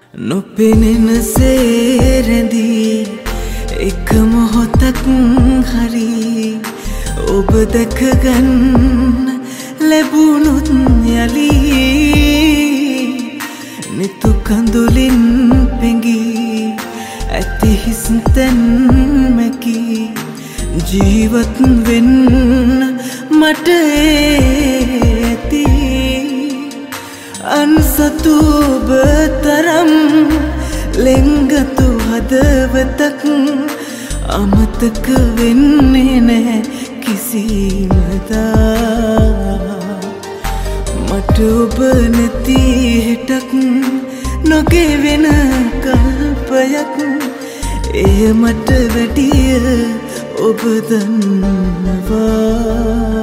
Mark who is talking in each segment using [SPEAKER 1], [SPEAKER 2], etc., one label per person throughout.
[SPEAKER 1] නොපෙනෙන සේරැඳී එක මොහොතක් හරි ඔබ දැකගන්න ලැබුණොත් යලී නිතු කඳුලින් පෙඟී ඇති හිස් තැන්මකි ජීවත් වෙන්න මට ඇති අන්සතු ඔබ තරම් ලෙන්ගතු හදවතක් අමතක වෙන්නේ නැහැ කිසිමදා මට ඔබ නැති හෙටක් නොගෙවෙන කල්පයක් එය මට වැඩිය ඔබ දන්නවා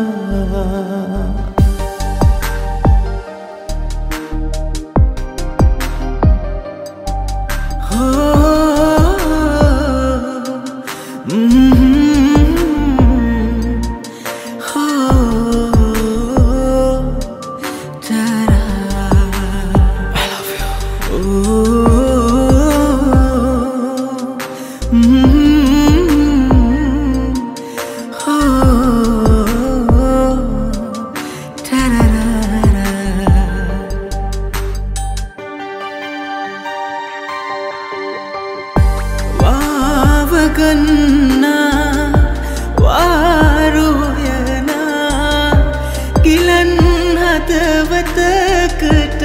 [SPEAKER 1] ගන්නා වාරුයනා ගිලන් හදවතකට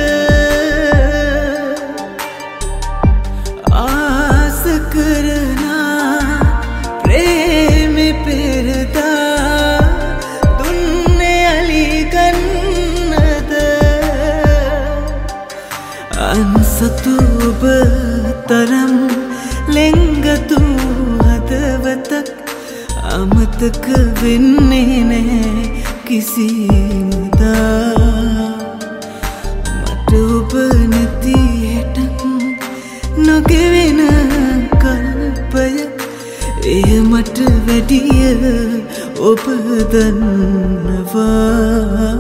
[SPEAKER 1] ආස කරනා ප්‍රේමෙ පෙරදා දුන්නේ අලි ගන්නද අන්සතු ඔබ තරම් ලෙන්ගතු හදවතක් අමතක වෙන්නේ නැහැ කිසිමදා මට ඔබ නැති හෙටක් නොගෙවෙන කල්පයක් එය මට වැඩිය ඔබ දන්නවා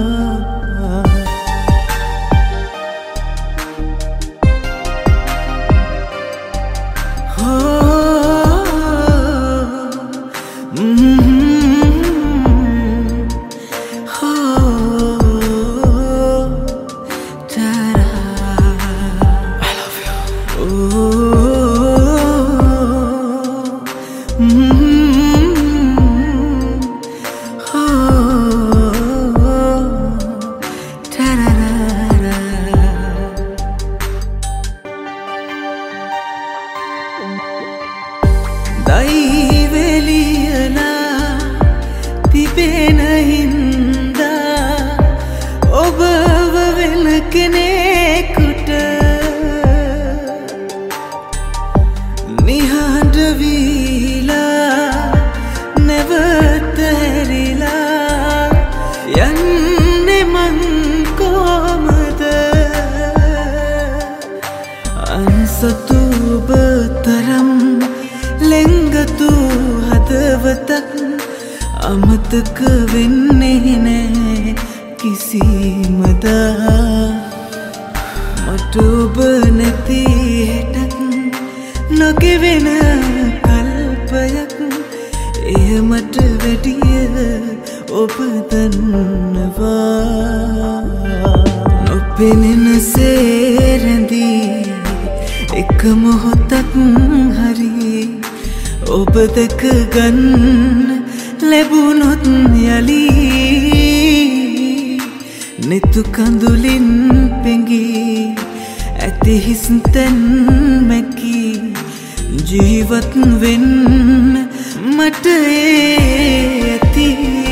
[SPEAKER 1] දෛවලියලා තිබෙන හින්දා ඔබව වෙන කෙනෙකුට නිහඬ වීලා නැවත හැරිලා යන්නේ මං කොහමද අන්සතු ඔබ තරම් ලෙන්ගතු හදවතක් අමතක වෙන්නේ නැහැ කිසිමදා මට ඔබ නැති හෙටක් නොගෙවෙන කල්පයක් එය මට වැඩිය ඔබ දන්නවා නොපෙනෙන සේරැඳී එක මොහොතක් හරි ඔබ දැකගන්න ලැබුණොත් යලී නිතු කඳුලින් පෙඟී ඇති හිස් තැන්මකි ජීවත් වෙන්න මට ඇති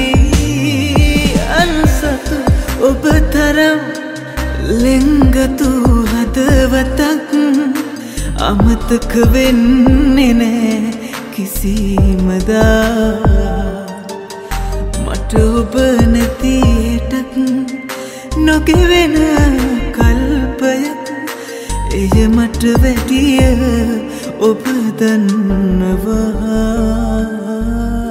[SPEAKER 1] අන්සතු ඔබ තරම් ලෙන්ගතු හදවතක් අමතක වෙන්නේ නැහැ කිසිමදා මට ඔබ නැති හෙටක් නොගෙවෙන කල්පයක් එය මට වැඩිය ඔබ දන්නවා